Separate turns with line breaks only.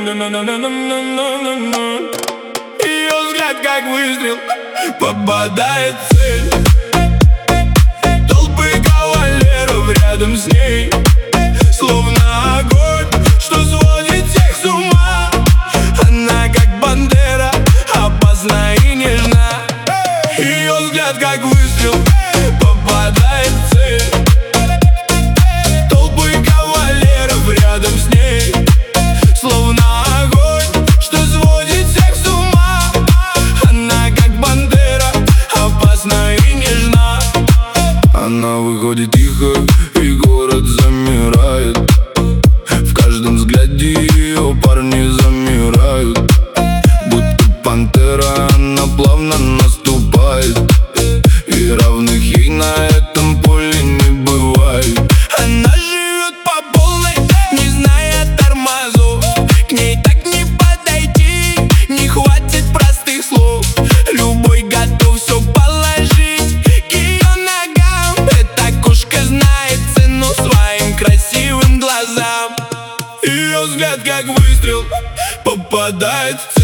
Ее взгляд как выстрел попадает в цель. Толпы кавалеров рядом с ней, словно огонь, что сводит всех с ума. Она как бандера, опасна и нежна. Ее взгляд как выстрел попадает в цель. Толпы кавалеров рядом с ней, словно огонь, что сводит всех с ума. Она как бандера, опасна и нежна. Она выходит тихо, и город замирает. В каждом взгляде ее парни замирают. Будто пантера, она плавно наступает, и равных ей на этом поле не бывает. Она живет по полной, не зная тормозов. К ней так не подойти, не хватит простых слов. Любой готов все положить к ее ногам. Эта кошка знает цену своим красивым глазам. Ее взгляд как выстрел попадает в цель.